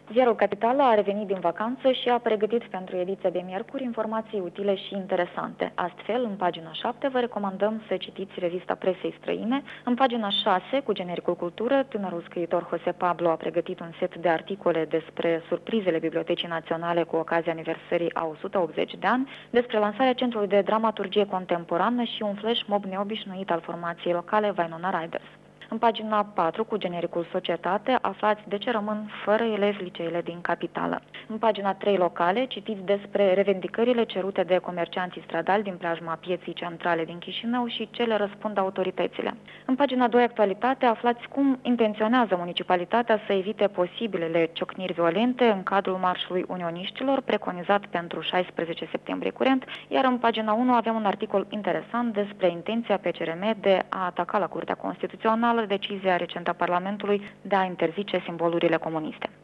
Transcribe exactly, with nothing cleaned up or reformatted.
Ziarul Capitală a revenit din vacanță și a pregătit pentru ediția de miercuri informații utile și interesante. Astfel, în pagina șapte vă recomandăm să citiți revista presei străine. În pagina șase, cu genericul cultură, tânărul scriitor José Pablo a pregătit un set de articole despre surprizele Bibliotecii Naționale cu ocazia aniversării a o sută optzeci de ani, despre lansarea Centrului de Dramaturgie Contemporană și un flash mob neobișnuit al formației locale Winona Riders. În pagina patru, cu genericul Societate, aflați de ce rămân fără elevi liceele din capitală. În pagina trei, locale, citiți despre revendicările cerute de comercianții stradali din preajma pieții centrale din Chișinău și ce le răspund autoritățile. În pagina doi, actualitate, aflați cum intenționează municipalitatea să evite posibilele ciocniri violente în cadrul Marșului Unioniștilor, preconizat pentru șaisprezece septembrie curent, iar în pagina unu avem un articol interesant despre intenția P C R M de a ataca la Curtea Constituțională decizia recentă a Parlamentului de a interzice simbolurile comuniste.